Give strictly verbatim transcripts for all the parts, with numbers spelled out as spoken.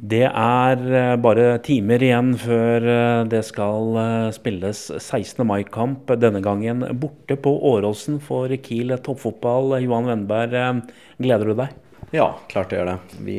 Det er eh, bare timer igjen før eh, det skal eh, spilles sekstende mai-kamp, denne gangen borte på Åråsen for Kiel toppfotball. Johan Wennberg, eh, gleder du deg? Ja, klart det gjør det. Vi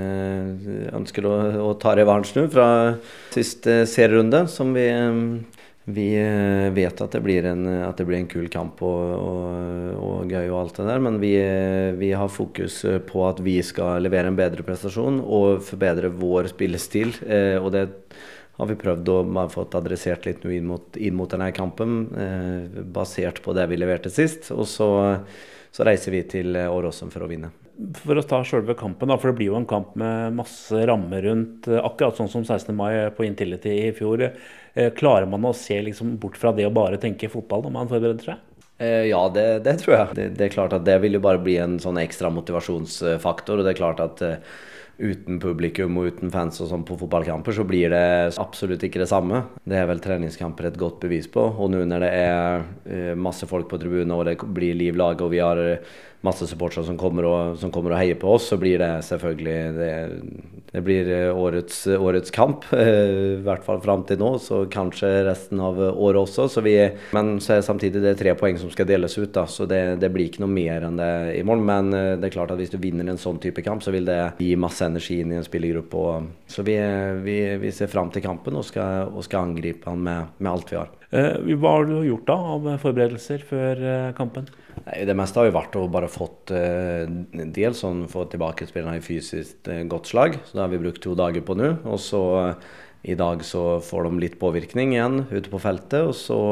eh, ønsker å, å ta revansj nå fra siste serierunde, som vi, eh, vi eh, vet at det blir en, at det blir en kul kamp og, og, og gøy og alt det der, men vi, eh, vi har fokus på at vi skal levere en bedre prestasjon og forbedre vår spillestil, eh, og det har vi prøvd å bare fått adressert litt nå inn mot, inn mot denne kampen, eh, basert på det vi leverte sist, og så, så reiser vi til Åråsen for å vinne. For å ta selve kampen, da, for det blir jo en kamp med masse rammer rundt, akkurat sånn som sekstende mai på Intility i fjor. Klarer man å se liksom bort fra det og bare tenke fotball når man forbereder seg? Eh, ja, det, det tror jeg. Det, det er klart at det vil jo bare bli en sånn ekstra motivasjonsfaktor, og det er klart at eh, uten publikum og uten fans og sånn på fotballkamper, så blir det absolutt ikke det samme. Det er vel treningskamper et godt bevis på, og nå når det er eh, masse folk på tribunen og det blir liv lag, og vi har masse supportere som kommer og, som kommer og heier på oss, så blir det selvfølgelig det, det blir årets, årets kamp, i hvert fall frem til nå, så kanskje resten av året også. Så vi, men så er det samtidig det tre poeng som skal deles ut, da, så det, det blir ikke noe mer enn det i morgen. Men det er klart at hvis du vinner en sånn type kamp, så vil det gi masse energi inn i en spillergruppe. Og, så vi, vi, vi ser frem til kampen og skal, og skal angripe den med, med alt vi har. Hva har du gjort da av forberedelser før kampen? Nei, det meste har jo vært å bare fått eh, en del sånn, få tilbake spillerne i fysisk eh, godt slag, så det har vi brukt to dager på nå, og så eh, i dag så får de litt påvirkning igjen ute på feltet, og så,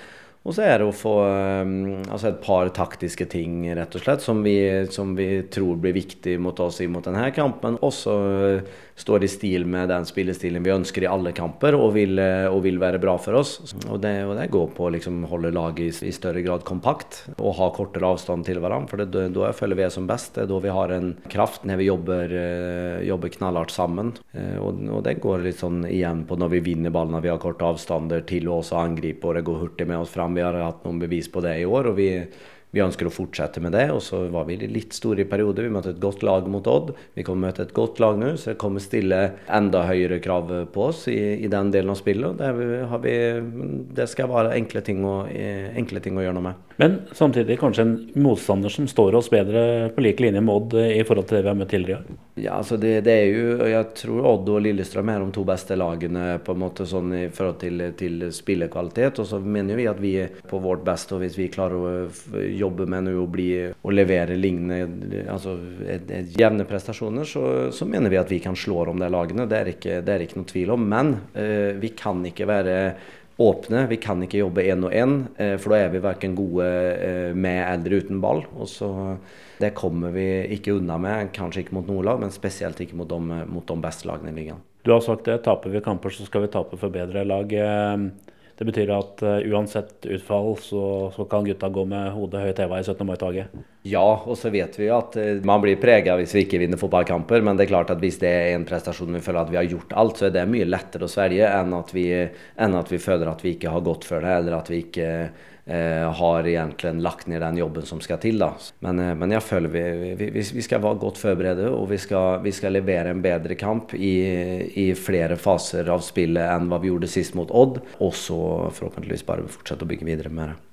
og så er det å få eh, altså et par taktiske ting rett og slett, som vi, som vi tror blir viktig mot oss i mot denne kampen, og så eh, står i stil med den spillestilen vi ønsker i alle kamper, og vil, og vil være bra for oss. Og det, og det går på å liksom holde laget i, i større grad kompakt, og ha kortere avstand til hverandre, for det, da jeg føler vi er som best, det er da vi har en kraft når vi jobber, jobber knallhardt sammen. Og, og det går litt sånn igjen på når vi vinner ballen, når vi har korte avstander til å også angripe, og det går hurtig med oss frem. Vi har hatt noen bevis på det i år, og vi Vi ønsker å fortsette med det, og så var vi litt store i perioder. Vi møtte et godt lag mot Odd. Vi kommer møte et godt lag nå, så det kommer stille enda høyere krav på oss i, i den delen av spillet. Det, har vi, det skal være enkle ting, å, enkle ting å gjøre noe med. Men samtidig kanskje en motstander som står oss bedre på like linje med Odd i forhold til det vi har møtt tidligere? Ja, altså det, det er jo, jeg tror Odd og Lillestrøm er de to beste lagene på en måte sånn i forhold til, til spillekvalitet, og så mener vi at vi er på vårt beste, og hvis vi klarer å jobbe med å bli og levere lignende, altså et, et jevne prestasjoner, så, så mener vi at vi kan slå om de lagene. Det er ikke, det er ikke noe tvil om, men eh, vi kan ikke være åpne, vi kan ikke jobbe en og en, eh, for da er vi hverken gode eh, med eller uten ball, og så det kommer vi ikke unna med, kanskje ikke mot noen lag, men spesielt ikke mot de, mot de beste lagene i ligaen. Du har sagt det, taper vi kamper så skal vi tape for bedre lag. Det betyr at uh, uansett utfall så, så kan gutta gå med hodet høyt heva i syttende mai-toget. Ja, og så vet vi at uh, man blir preget hvis vi ikke vinner fotballkamper, men det er klart at hvis det er en prestasjon vi føler at vi har gjort alt, så er det mye lettere å svelge enn at vi, enn at vi føler at vi ikke har gått for det, eller at vi ikke uh, har egentlig lagt ned den jobben som skal til. Da. Men, uh, men jeg føler vi, vi, vi skal være godt forberedt, og vi skal, vi skal levere en bedre kamp i, i flere faser av spillet enn hva vi gjorde sist mot Odd, og så forhåpentligvis bare fortsette å bygge videre med det.